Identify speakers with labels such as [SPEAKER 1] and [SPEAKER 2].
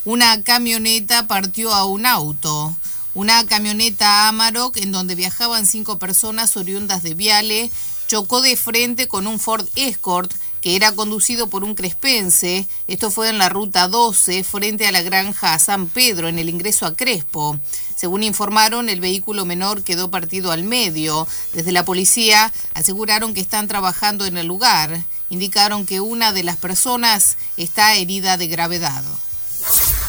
[SPEAKER 1] una camioneta partió a un auto. Una camioneta Amarok en donde viajaban 5 personas oriundas de Viale chocó de frente con un Ford Escort que era conducido por un crespense. Esto fue en la ruta 12 frente a la granja San Pedro en el ingreso a Crespo. Según informaron, el vehículo menor quedó partido al medio. Desde la policía aseguraron que están trabajando en el lugar. Indicaron que una de las personas está herida de gravedad.